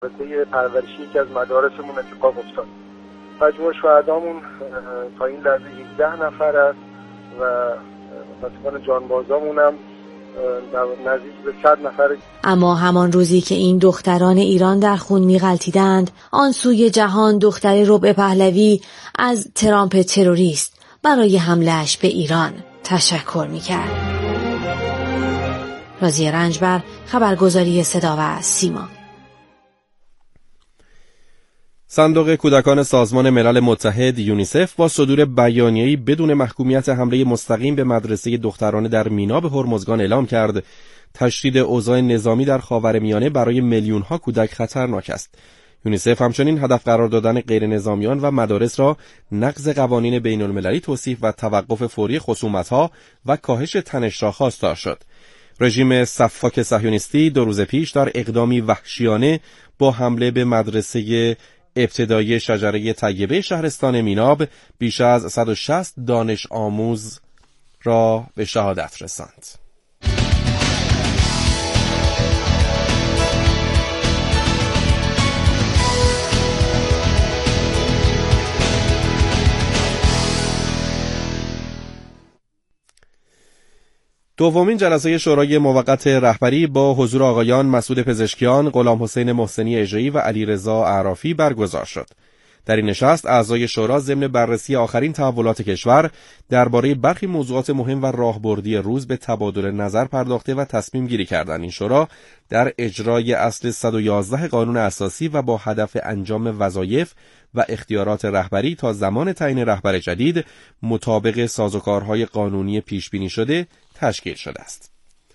رابطه پرورشی که از مدارسمون اتفاق افتاد. مجموع شهدامون تا این لحظه 11 نفر است و متاسفانه جانبازامون هم نزدیک به 100 نفر. اما همان روزی که این دختران ایران در خون می‌غلتیدند، آن سوی جهان دختر ربع پهلوی از ترامپ تروریست برای حمله‌اش به ایران تشکر می‌کرد. راضیه رنجبر، خبرگزاری صدا و سیما. صندوق کودکان سازمان ملل متحد یونیسف با صدور بیانیه‌ای بدون محکومیت حمله مستقیم به مدرسه دخترانه در مینا به هرمزگان اعلام کرد تشدید اوضاع نظامی در خاورمیانه برای میلیون‌ها کودک خطرناک است. یونیسف همچنین هدف قرار دادن غیر نظامیان و مدارس را نقض قوانین بین‌المللی توصیف و توقف فوری خصومت‌ها و کاهش تنش را خواستار شد. رژیم سفاک صهیونیستی 2 روز پیش در اقدامی وحشیانه با حمله به مدرسه ابتدایی شجره طیبه شهرستان میناب بیش از 160 دانش آموز را به شهادت رساند. دومین جلسه شورای موقت رهبری با حضور آقایان مسعود پزشکیان، غلامحسین محسنی اژه‌ای و علیرضا اعرافی برگزار شد. در این نشست اعضای شورا ضمن بررسی آخرین تحولات کشور درباره برخی موضوعات مهم و راهبردی روز به تبادل نظر پرداخته و تصمیم گیری کردند. این شورا در اجرای اصل 111 قانون اساسی و با هدف انجام وظایف و اختیارات رهبری تا زمان تعیین رهبر جدید مطابق سازوکارهای قانونی پیش بینی شده تشکیل شده است.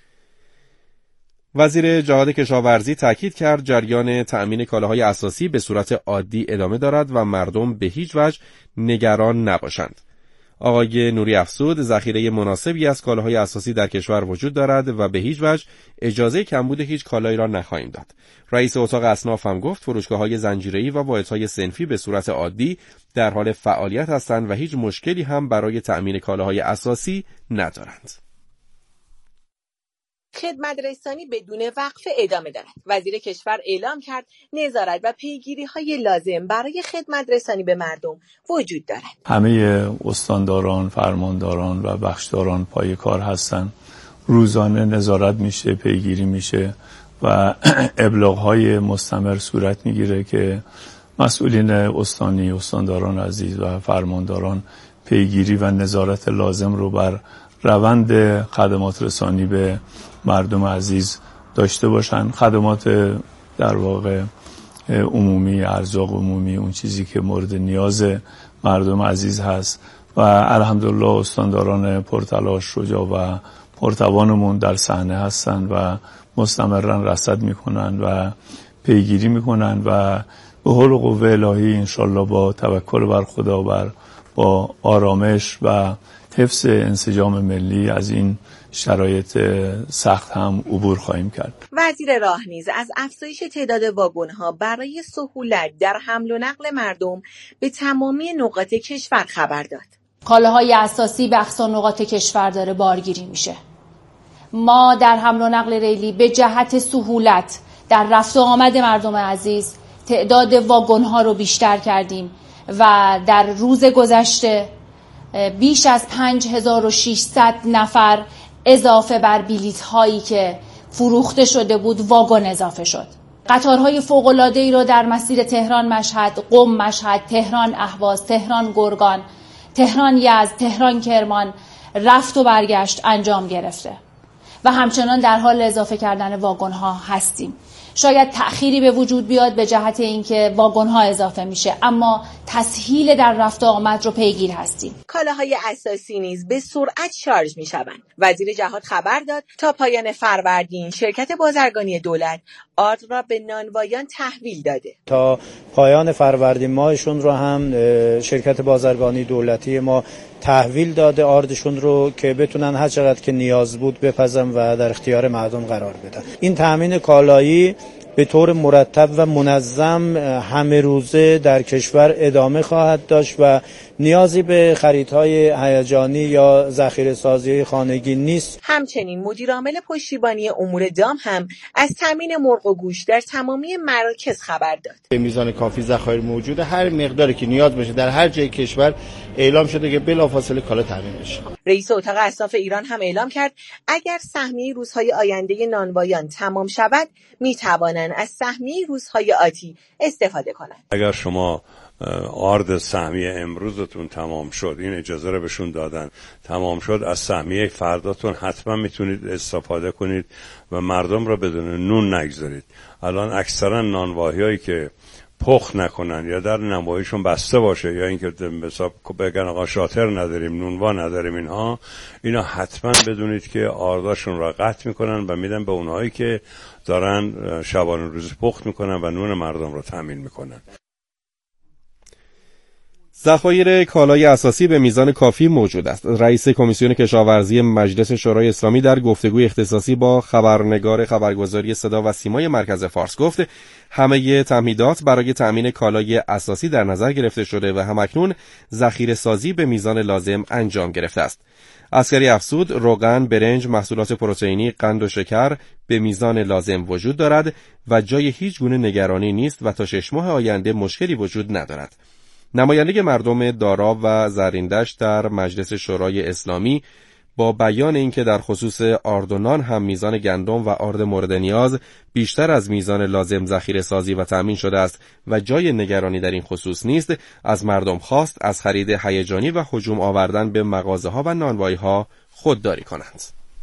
وزیر جهاد کشاورزی تاکید کرد جریان تأمین کالاهای اساسی به صورت عادی ادامه دارد و مردم به هیچ وجه نگران نباشند. آقای نوری افزود ذخیره مناسبی از کالاهای اساسی در کشور وجود دارد و به هیچ وجه اجازه کمبود هیچ کالایی را نخواهیم داد. رئیس اتاق اصناف هم گفت فروشگاه‌های زنجیره‌ای و واحدهای صنفی به صورت عادی در حال فعالیت هستند و هیچ مشکلی هم برای تأمین کالاهای اساسی ندارند. خدمت رسانی بدون وقفه ادامه دارد. وزیر کشور اعلام کرد نظارت و پیگیری‌های لازم برای خدمت رسانی به مردم وجود دارد. همه استانداران، فرمانداران و بخشداران پای کار هستند. روزانه نظارت میشه، پیگیری میشه و ابلاغ‌های مستمر صورت میگیره که مسئولین استانی، استانداران عزیز و فرمانداران پیگیری و نظارت لازم رو بر روند خدمات رسانی به مردم عزیز داشته باشن. خدمات در واقع عمومی، ارزاق عمومی، اون چیزی که مورد نیاز مردم عزیز هست و الحمدلله استانداران پرتلاش، شجاع و پرتوانمون در صحنه هستن و مستمرا رصد میکنن و پیگیری میکنن و به حول و قوه الهی انشالله با توکل بر خدا و با آرامش و حفظ انسجام ملی از این شرایط سخت هم عبور خواهیم کرد. وزیر راه نیز از افزایش تعداد واگن‌ها برای سهولت در حمل و نقل مردم به تمامی نقاط کشور خبر داد. کالاهای اساسی به اقصا نقاط کشور داره بارگیری میشه. ما در حمل و نقل ریلی به جهت سهولت در رفت و آمد مردم عزیز تعداد واگن‌ها رو بیشتر کردیم و در روز گذشته بیش از 5600 نفر اضافه بر بلیط هایی که فروخته شده بود واگن اضافه شد. قطارهای فوق‌العاده‌ای رو در مسیر تهران مشهد، قم مشهد، تهران اهواز، تهران گرگان، تهران یزد، تهران کرمان رفت و برگشت انجام گرفته و همچنان در حال اضافه کردن واگن ها هستیم. شاید تأخیری به وجود بیاد به جهت اینکه واگن ها اضافه میشه، اما تسهیل در رفت و آمد رو پیگیر هستیم. کالاهای اساسی نیز به سرعت شارژ میشوند. وزیر جهاد خبر داد تا پایان فروردین شرکت بازرگانی دولت آرد را به نانوایان تحویل داده. تا پایان فروردین ماهشون رو هم شرکت بازرگانی دولتی ما تحویل داده آردشون رو که بتونن هر چقدر که نیاز بود بپزن و در اختیار مردم قرار بدن. این تامین کالایی به طور مرتب و منظم همه روزه در کشور ادامه خواهد داشت و نیازی به خریدهای هیجانی یا ذخیره‌سازی خانگی نیست. همچنین مدیر عامل پشتیبانی امور دام هم از تامین مرغ و گوشت در تمامی مراکز خبر داد. به میزان کافی ذخایر موجوده، هر مقداری که نیاز باشه در هر جای کشور اعلام شده که بلافاصله کالا تامین بشه. رئیس اتاق اصناف ایران هم اعلام کرد اگر سهمیه روزهای آینده نانوایان تمام شود میتوانند از سهمیه روزهای آتی استفاده کنند. اگر شما آرد سهمیه امروزتون تمام شد، این اجازه رو بهشون دادن، تمام شد، از سهمیه فرداتون حتما میتونید استفاده کنید و مردم رو بدون نون نگذارید. الان اکثرا نانواهیایی که پخت نکنن یا در نانواهیشون بسته باشه یا اینکه حساب بگن آقا شاطر نداریم، نونوا نداریم، اینا حتما بدونید که آرداشون را قطع میکنن و میدن به اونهایی که دارن شبانه روزی پخت میکنن و نون مردم رو تامین میکنن. ذخایر کالای اساسی به میزان کافی موجود است. رئیس کمیسیون کشاورزی مجلس شورای اسلامی در گفتگوی اختصاصی با خبرنگار خبرگزاری صدا و سیمای مرکز فارس گفت همه تمهیدات برای تأمین کالای اساسی در نظر گرفته شده و همکنون ذخیره سازی به میزان لازم انجام گرفته است. عسکری افزود روغن، برنج، محصولات پروتئینی، قند و شکر به میزان لازم وجود دارد و جای هیچ گونه نگرانی نیست و تا 6 ماه آینده مشکلی وجود ندارد. نماینده مردم دارا و زرندشت در مجلس شورای اسلامی با بیان اینکه در خصوص آرد و نان هم میزان گندم و آرد مورد نیاز بیشتر از میزان لازم ذخیره سازی و تأمین شده است و جای نگرانی در این خصوص نیست، از مردم خواست از خرید هیجانی و هجوم آوردن به مغازه‌ها و نانوایی‌ها خودداری کنند.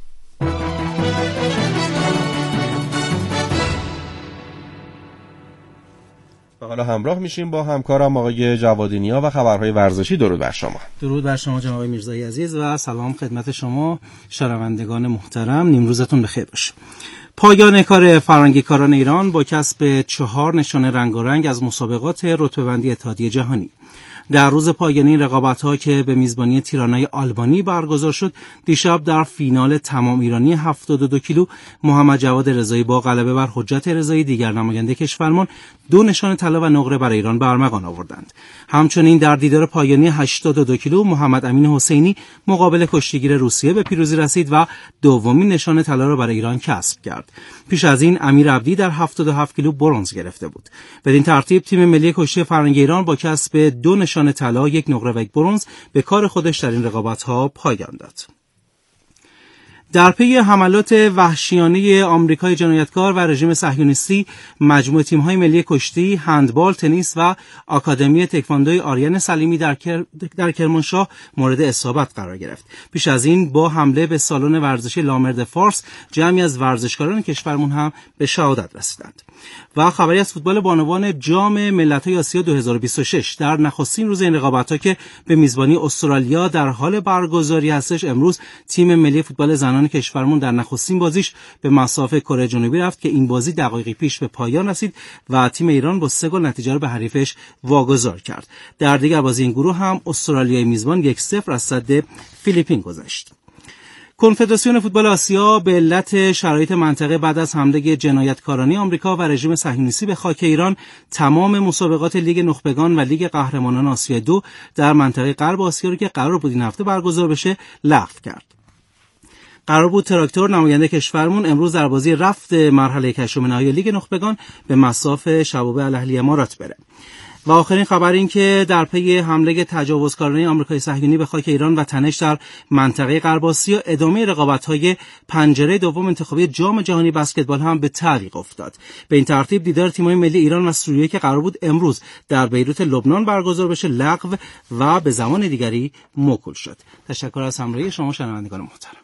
حالا همراه میشیم با همکارم آقای جوادینیا و خبرهای ورزشی. درود بر شما. درود بر شما جناب آقای میرزایی عزیز و سلام خدمت شما شنوندگان محترم. نیمروزتون بخیر باشه. پایان کار فرنگیکاران ایران با کسب 4 نشانه رنگارنگ از مسابقات رتبه‌بندی اتحادیه جهانی. در روز پایانی رقابت‌ها که به میزبانی تیرانای آلبانی برگزار شد، دیشب در فینال تمام ایرانی 72 کیلو محمد جواد رضایی با غلبه بر حجت رضایی دیگر نماینده کشورمان 2 نشان طلا و نقره برای ایران به ارمغان آوردند. همچنین در دیدار پایانی 82 کیلو محمد امین حسینی مقابل کشتیگیر روسیه به پیروزی رسید و دومین نشان طلا را برای ایران کسب کرد. پیش از این امیر عبدی در 77 کیلو برنز گرفته بود. بدین ترتیب تیم ملی کشتی فرنگی ایران با کسب 2 نشان طلا، 1 نقره و 1 برنز به کار خودش در این رقابت‌ها پایان داد. در پی حملات وحشیانه آمریکای جنایتکار و رژیم صهیونیستی، مجموعه تیم‌های ملی کشتی، هندبال، تنیس و آکادمی تکواندوی آریان سلیمی در کرمانشاه مورد اصابت قرار گرفت. پیش از این با حمله به سالن ورزشی لامرد فارس، جمعی از ورزشکاران کشورمون هم به شهادت رسیدند. و خبری از فوتبال بانوان جام ملت‌های آسیا 2026 در نخستین روز این رقابت‌ها که به میزبانی استرالیا در حال برگزاری هستش، امروز تیم ملی فوتبال زنان کشورمون در نخستین بازیش به مصاف کره جنوبی رفت که این بازی دقایقی پیش به پایان رسید و تیم ایران با 3 گل نتیجه رو به حریفش واگذار کرد. در دیگر بازی این گروه هم استرالیای میزبان 1-0 از صد فیلیپین گذشت. کنفدراسیون فوتبال آسیا به علت شرایط منطقه بعد از حمله جنایتکارانه آمریکا و رژیم صهیونیستی به خاک ایران تمام مسابقات لیگ نخبگان و لیگ قهرمانان آسیا 2 در منطقه غرب آسیا رو که قرار بود این هفته برگزار بشه لغو کرد. قرار بود تراکتور نماینده کشورمون امروز در بازی رفت مرحله هشتم نهایی لیگ نخبگان به مصاف شبابه الاهلی امارات بره. و آخرین خبر این که در پی حمله تجاوزکارانه آمریکای صهیونی به خاک ایران و تنش در منطقه غرب آسیا، ادامه رقابت‌های پنجره دوم انتخابی جام جهانی بسکتبال هم به تعلیق افتاد. به این ترتیب دیدار تیم‌های ملی ایران و سوریه که قرار بود امروز در بیروت لبنان برگزار بشه لغو و به زمان دیگری موکول شد. تشکر از همراهی شما شنوندگان محترم.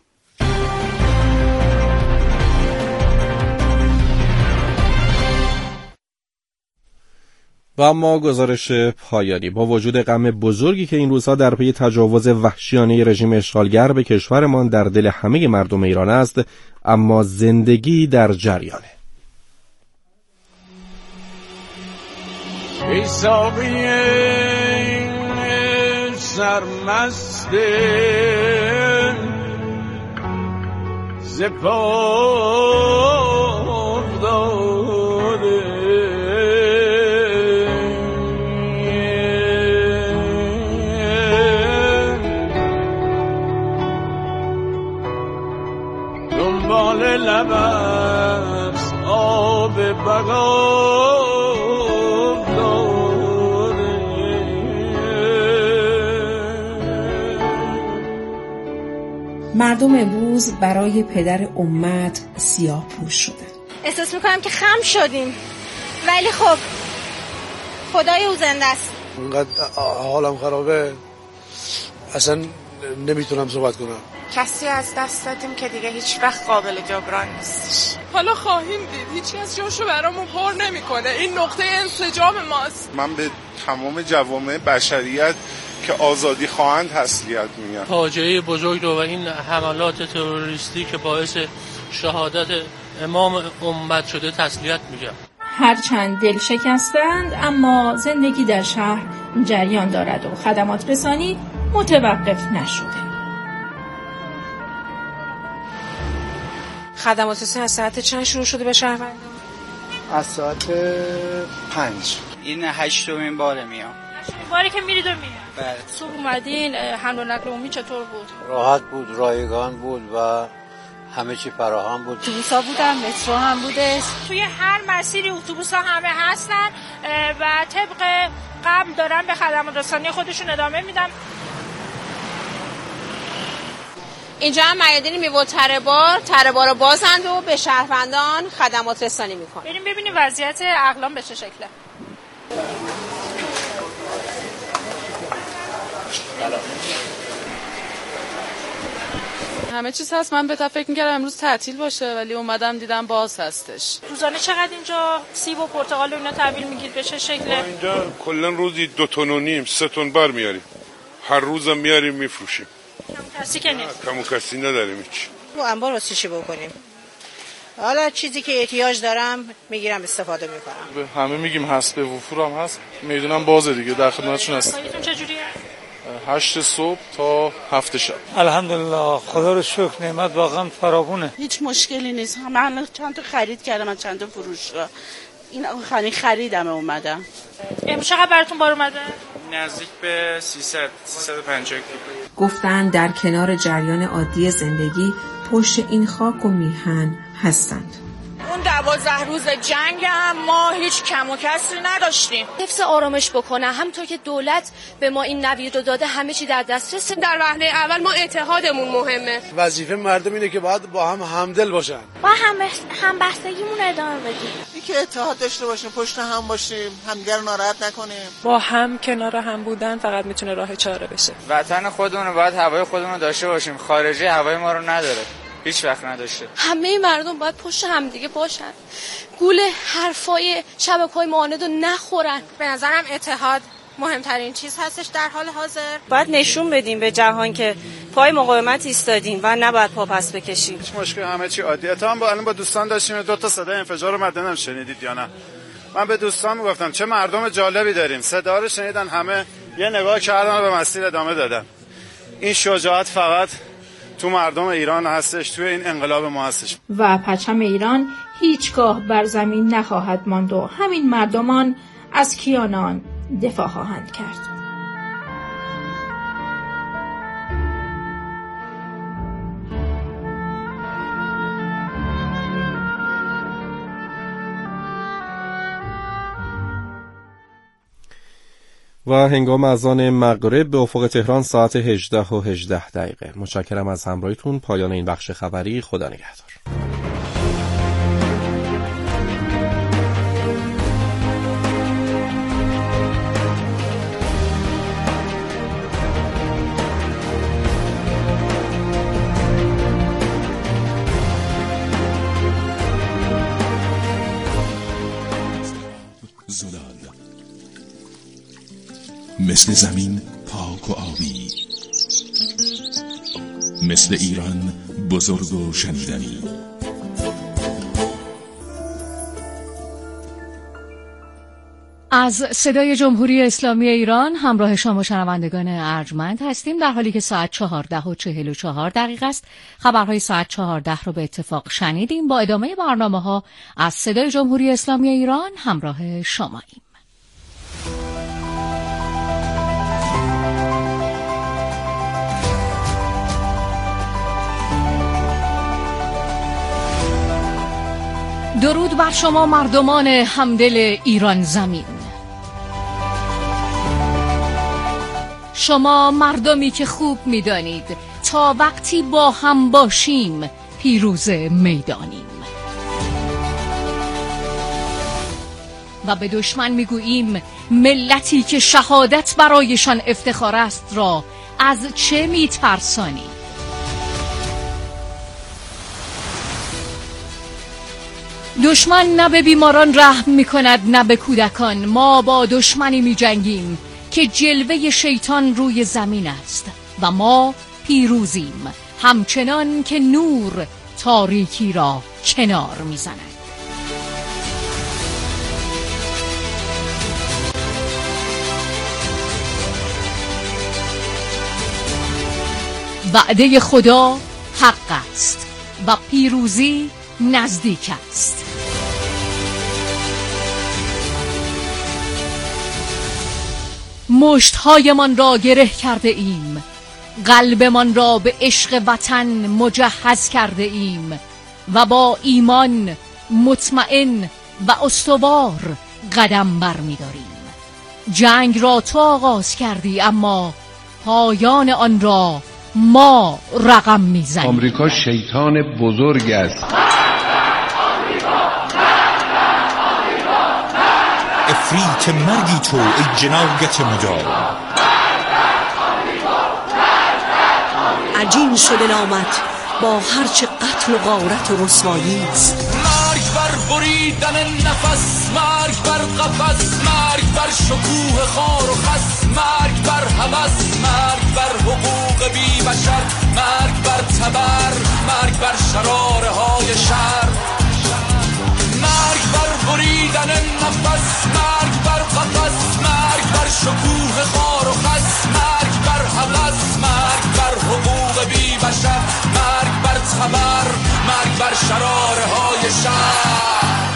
و اما گزارش پایانی: با وجود غم بزرگی که این روزها در پی تجاوز وحشیانه رژیم اشغالگر به کشورمان در دل همه مردم ایران است، اما زندگی در جریانه. ای ساقی سرمست زپار داده، مردم امروز برای پدر امت سیاه پوش شدن. احساس میکنم که خم شدیم، ولی خب خدای او زنده است. اونقدر حالم خرابه اصلا نمیتونم صحبت کنم. کسی از دست دادیم که دیگه هیچ وقت قابل جبران نیستش. حالا خواهیم دید، هیچ کس جاشو برامون پر نمیکنه. این نقطه انسجام ماست. من به تمام جوامع بشریت که آزادی خواهند تسلیت میگم. فاجعه بزرگ و این حملات تروریستی که باعث شهادت امام امت شده تسلیت میگم. هرچند دل شکستند اما زندگی در شهر جریان دارد و خدمات رسانی متوقف نشده. خدمات رسانی از ساعت چند شروع شده به شهروندان؟ از ساعت 5. این 8مین باره میام. 8مین باره که میرید و میاد. بله. صبح اومدین، حمل و نقل عمومی چطور بود؟ راحت بود، رایگان بود و همه چی فراهم بود. اتوبوس‌ها بودن، مترو هم بوده. توی هر مسیری اتوبوس‌ها همه هستن و طبق قبل دارن به خدمات رسانی خودشون ادامه میدن. اینجا هم میادین میوه تره بار رو بازند و به شهروندان خدمات رسانی میکنن. بریم ببینیم وضعیت اقلام به چه شکله. همه چیز هست. من به تا فکر می‌کردم امروز تعطیل باشه ولی اومدم دیدم باز هستش. روزانه چقدر اینجا سیب و پرتقال و اینا تحویل میگیرید؟ به چه شکله؟ اینجا کلا روزی 2.5 3 تن بر میاریم. هر روزم میاریم میفروشیم. کم کسی که نیست. کم کسی نداریم هیچ. رو انبار واسه چی بکنیم؟ حالا چیزی که احتیاج دارم میگیرم استفاده میکنم. به همه میگیم هست، به وفور هم هست. میدونم بازه دیگه، در خدمتشون هست. سایتون چجوریه؟ 8 صبح تا 7 شب. الحمدلله، خدا رو شکر، نعمت واقعا فراوونه. هیچ مشکلی نیست. من چند تا خرید کردم از چند تا فروشگاه. این آخرین خریدم اومدم. امروز چقدر براتون بار اومده؟ نزدیک به 350 کیلو. گفتن در کنار جریان عادی زندگی پشت این خاک و میهن هستند. اون 12 روز جنگ هم ما هیچ کم و کسری نداشتیم. حفظ آرامش بکنه، همونطور که دولت به ما این نوید رو داده همه چی در دسترسه. در وهله اول ما اتحادمون مهمه. وظیفه مردم اینه که باید با هم همدل باشن. با همبستگیمون ادامه بدیم. اینکه اتحاد داشته باشیم، پشت هم باشیم، همدیگر رو ناراحت نکنیم. با هم کنار هم بودن فقط میتونه راه چاره بشه. وطن خودمون رو باید هوای خودمون رو داشته باشیم. خارجی هوای ما رو نداره. هیچ وقت نداشته. همه مردم باید پشت هم دیگه باشن. گول حرفای شبکه‌های معاند رو نخورن. به نظرم اتحاد مهمترین چیز هستش در حال حاضر. باید نشون بدیم به جهان که پای مقاومت ایستادیم و نباید پا پس بکشیم. هیچ مشکل، همه چی عادیه. تا هم الان با دوستان داشتیم 2 تا صدای انفجار رو مدنم شنیدید یا نه؟ من به دوستان میگفتم چه مردم جالبی داریم. صدا رو شنیدن، همه یه نگاه کردن و به مسیر ادامه دادن. این شجاعت فقط تو مردم ایران هستش، توی این انقلاب ما هستش. و پرچم ایران هیچگاه بر زمین نخواهد ماند و همین مردمان از کیانان دفاع خواهند کرد. و هنگام اذان مغرب به افق تهران ساعت 18:18. متشکرم از همراهیتون. پایان این بخش خبری. خدا نگهدار. مثل زمین پاک و آبی، مثل ایران بزرگ و شنیدنی. از صدای جمهوری اسلامی ایران همراه شما شنوندگان ارجمند هستیم، در حالی که ساعت 14:44 است. خبرهای ساعت 14 رو به اتفاق شنیدیم. با ادامه برنامه‌ها از صدای جمهوری اسلامی ایران همراه شماییم. درود بر شما مردمان همدل ایران زمین. شما مردمی که خوب می‌دانید تا وقتی با هم باشیم پیروز میدانیم. و به دشمن میگوییم ملتی که شهادت برایشان افتخار است را از چه میترسانی؟ دشمن نه به بیماران رحم میکند نه به کودکان. ما با دشمنی میجنگیم که جلوه شیطان روی زمین است و ما پیروزیم، همچنان که نور تاریکی را کنار میزند. وعده خدا حق است و پیروزی نزدیک است. مشت‌هایمان را گره کرده ایم، قلبمان را به عشق وطن مجهز کرده ایم و با ایمان مطمئن و استوار قدم برمی‌داریم. جنگ را تو آغاز کردی، اما پایان آن را ما رقم میزنیم. آمریکا شیطان بزرگ است. افریت مرگی تو ای جنایت مجاب. عجین شده نامت با هرچه قتل و غارت و رسوایی است. مرگ بر بریدن نفس، مرگ بر قفس، مرگ بر شکوه خار و خس، مرگ بر هوس، مرگ بر حقوق بی بشر، مرگ بر تبر، مرگ بر شراره های شر. مرگ بر بریدن نفس، مرگ بر قفس، مرگ بر شکوه خار و خس، مرگ بر هوس، مرگ بر حقوق بی بشر، مرگ بر تبر، مرگ بر شراره های شر.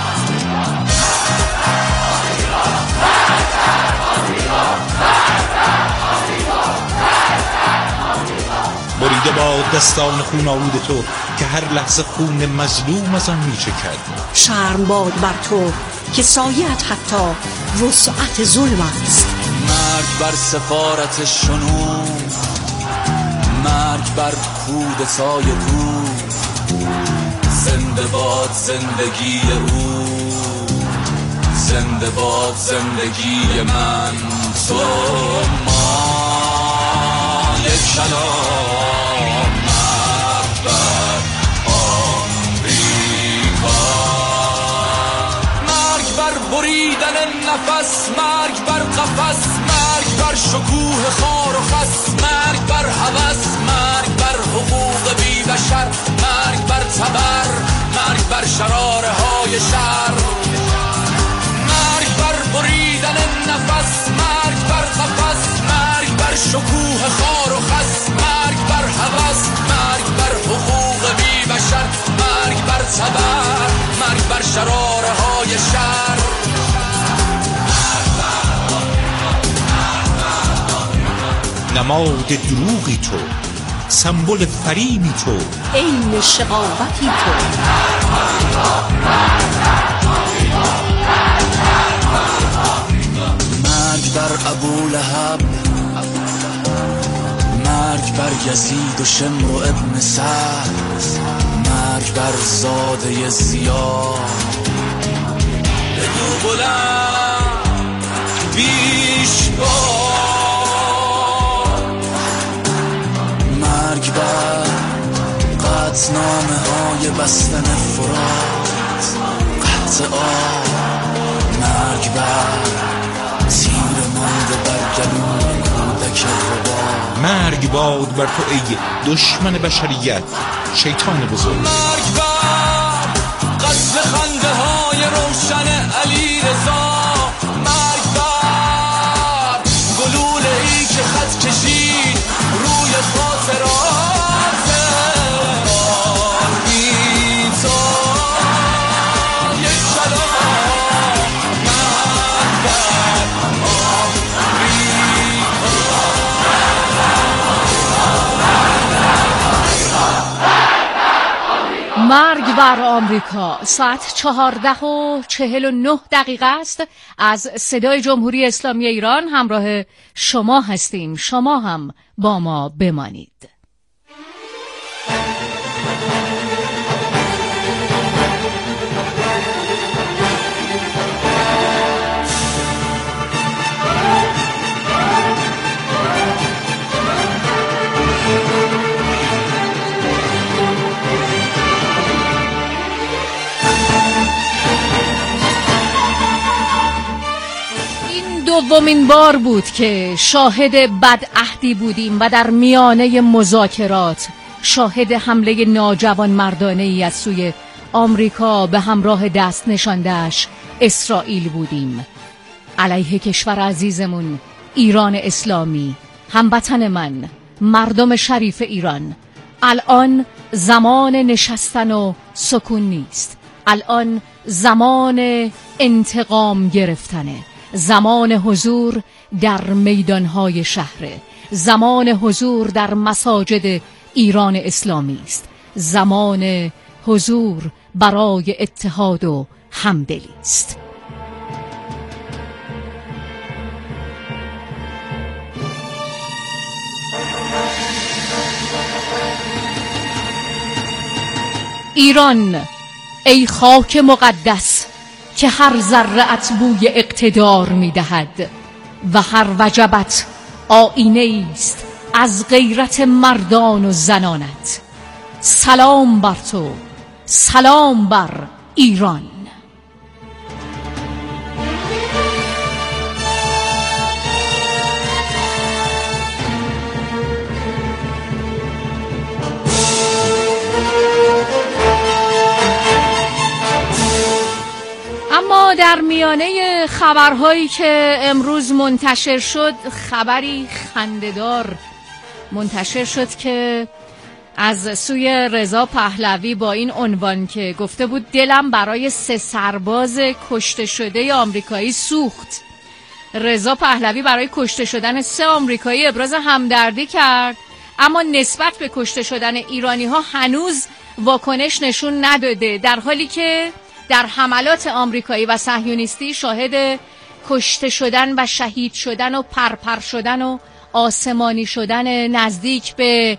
بریده با دستان خون آلود تو که هر لحظه خون مظلوم از آن میچکد. شرم باد بر تو که سایه‌ات حتی وسعت ظلم است. مرگ بر سفارت شنو، مرگ بر کودتای او، زنده باد زندگی او، زنده باد زندگی من، تو ما یک کلام. مرگ بر آمریکا، مرگ بر بریدن نفس، مرگ بر قفس، مرگ بر شکوه خار و خس، مرگ بر هوس، مرگ بر حقوق بی بشر، مرگ بر تبر، مرگ بر شراره های شر. مرگ بر بریدن نفس، مرگ بر قفس، مرگ بر شکوه خار و خس، مرگ بر هوس، مرگ بر حقوق بی بشر، مرگ بر تبر، مرگ بر شراره های شر. نماد دروغی تو، سمبل فریبی تو، عین شقاوتی تو. مرگ بر ابولهب، مرگ بر یزید و شمر و ابن سعد، مرگ بر زاده زیاد. بگو بلند بیش باد، مرگ بر قطعنامه های بستن فرات، قطع آب، مرگ بر تیر مانده بر گلوی کودک ربا. مرگ باد بر تو ای دشمن بشریت، شیطان بزرگ. مرگ بر قتل خنده های روشن علی رضا، مرگ بر گلوله ای که خط کشید روی خاطرات. مرگ بر آمریکا. ساعت 14:49 است. از صدای جمهوری اسلامی ایران همراه شما هستیم. شما هم با ما بمانید. دومین بار بود که شاهد بدعهدی بودیم و در میانه مذاکرات شاهد حمله ناجوان مردانه ای از سوی آمریکا به همراه دست نشانده‌اش اسرائیل بودیم علیه کشور عزیزمون ایران اسلامی. هموطن من، مردم شریف ایران، الان زمان نشستن و سکون نیست. الان زمان انتقام گرفتنه، زمان حضور در میدانهای شهره، زمان حضور در مساجد ایران اسلامی است، زمان حضور برای اتحاد و همدلی است. ایران، ای خاک مقدس که هر ذره‌ات بوی اقتدار می‌دهد و هر وجبت آینه است از غیرت مردان و زنانت. سلام بر تو، سلام بر ایران. اما در میانه خبرهایی که امروز منتشر شد، خبری خنده‌دار منتشر شد که از سوی رضا پهلوی با این عنوان که گفته بود دلم برای 3 سرباز کشته شده آمریکایی سوخت. رضا پهلوی برای کشته شدن 3 آمریکایی ابراز همدردی کرد، اما نسبت به کشته شدن ایرانی ها هنوز واکنش نشون نداده، در حالی که در حملات آمریکایی و صهیونیستی شاهد کشته شدن و شهید شدن و پرپر شدن و آسمانی شدن نزدیک به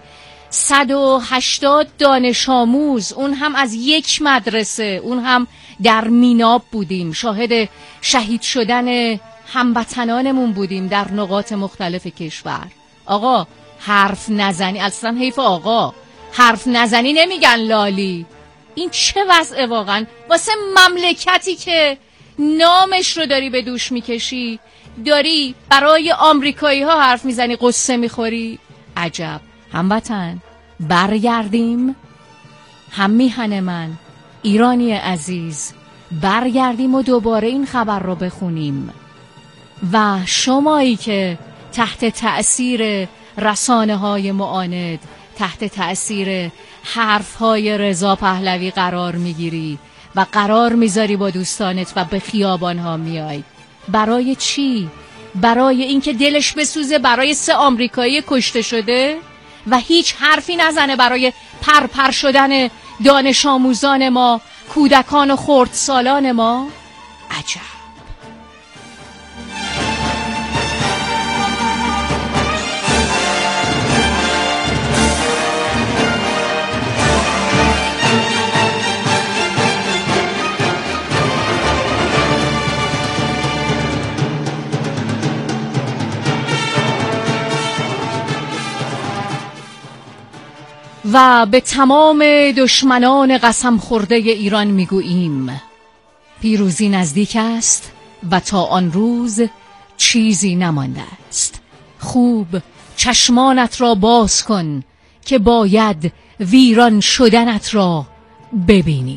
180 دانش آموز، اون هم از یک مدرسه، اون هم در میناب بودیم، شاهد شهید شدن هموطنانمون بودیم در نقاط مختلف کشور. آقا حرف نزنی، اصلا حیف آقا، حرف نزنی نمیگن لالی. این چه وضعه واقعا؟ واسه مملکتی که نامش رو داری به دوش میکشی، داری برای آمریکایی ها حرف میزنی، قصه میخوری. عجب. هموطن، برگردیم، هم میهن من، ایرانی عزیز، برگردیم و دوباره این خبر رو بخونیم. و شمایی که تحت تأثیر رسانه های معاند، تحت تأثیر حرف های رضا پهلوی قرار میگیری و قرار میذاری با دوستانت و به خیابان ها میای، برای چی؟ برای اینکه دلش بسوزه برای 3 آمریکایی کشته شده و هیچ حرفی نزنه برای پرپر شدن دانش آموزان ما، کودکان و خردسالان ما؟ عجب. و به تمام دشمنان قسم خورده ایران میگوییم پیروزی نزدیک است و تا آن روز چیزی نمانده است. خوب چشمانت را باز کن که باید ویران شدنت را ببینی.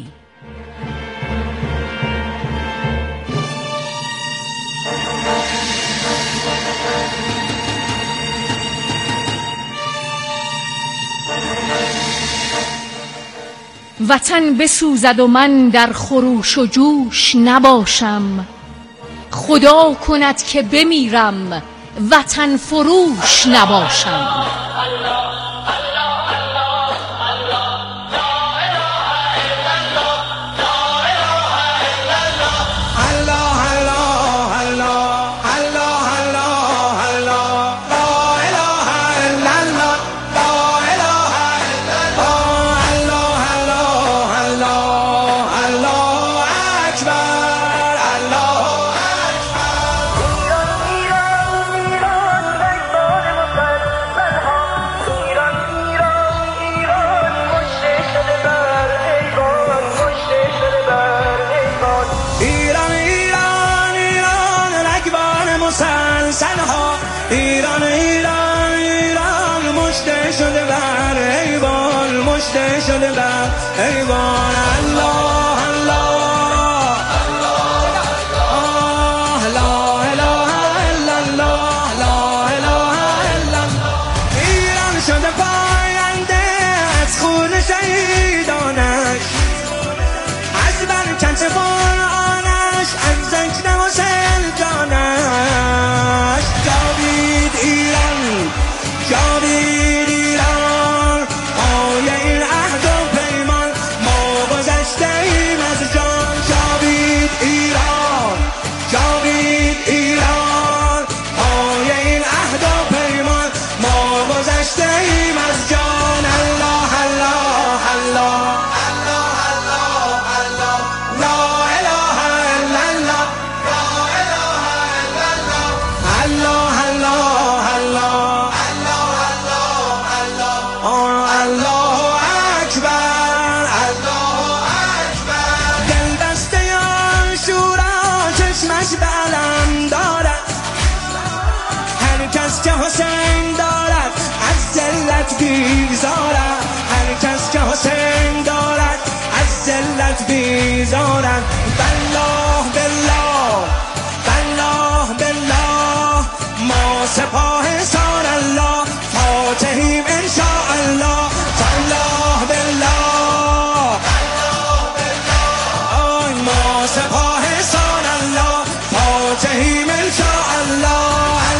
وطن بسوزد و من در خروش و جوش نباشم، خدا کند که بمیرم وطن فروش نباشم. ایوان الله الله لا اله الا الله لا اله الا الله ایران شده پاینده از خون شهیدانش از برکت قرآنش از ذکر حسین جانش جاوید ایران جاوید ایران پای این عهد و پیمان ما گذشته ایم از جان جاوید ایران جاوید ایران پای این عهد و پیمان ما گذشته ایم از جان الله الله الله که حسین دارد از ذلت بیزارد هر کس که حسین دارد از ذلت بیزارد بالله بالله بالله بالله ما سپاه سار الله فاتحیم انشاءالله بالله بالله آی ما سپاه سار الله فاتحیم انشاءالله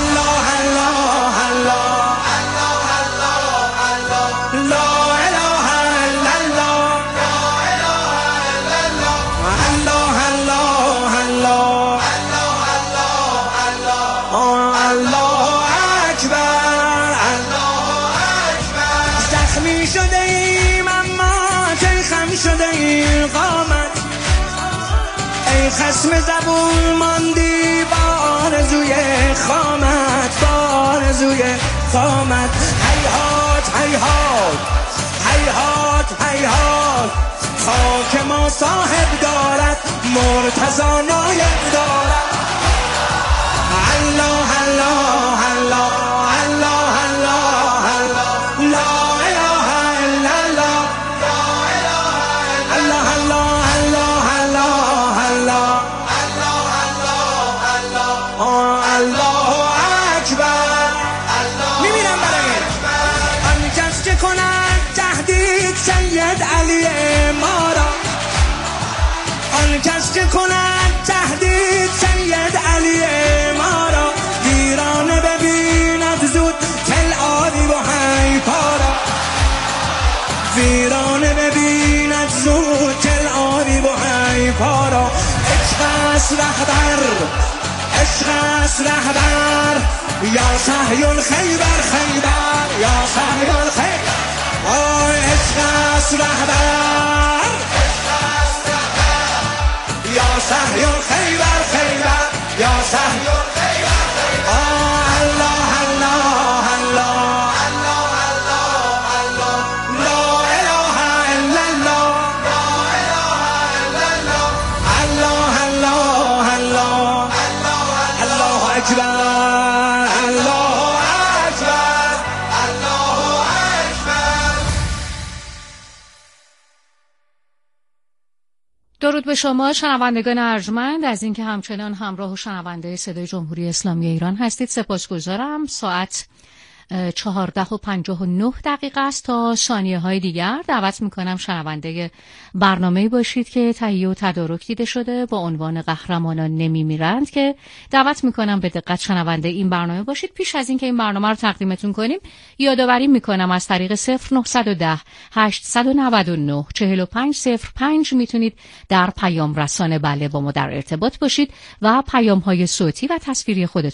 خصم زبون ماندی با آرزوی خامت با آرزوی خامت هیهات هیهات هیهات هیهات خاک ما صاحب دارد مرتضی نایب دارد الله الله الله الله الله الله لا اله الا الله الله الله الله اکبر میمیرم برای آن کس که کند تهدید سید علی ما را آن کس که کند تهدید سید علی ما را ویرانه ببیند زود تل آبی و حیفا را ویرانه ببیند زود تل آبی و حیفا را عشق است رهبر عشق است رهبر یا صهیون خیبر خیبر یا صهیون خیبر آی عشق است رهبر یا صهیون خیبر خیبر یا صهیون خیبر آه الله الله الله درود به شما شنوندگان ارجمند از اینکه همچنان همراه و شنونده صدای جمهوری اسلامی ایران هستید. سپاسگزارم. ساعت 14:59 است. تا ثانیه های دیگر دعوت میکنم شنونده برنامه‌ای باشید که تهیه و تدارک دیده شده با عنوان قهرمانان نمیمیرند که دعوت میکنم به دقت شنونده این برنامه باشید. پیش از اینکه این برنامه رو تقدیمتون کنیم یادآوری میکنم از طریق 0910 899 4505 میتونید در پیام رسانه بله با ما در ارتباط باشید و پیام های صوتی و تصویری خودتون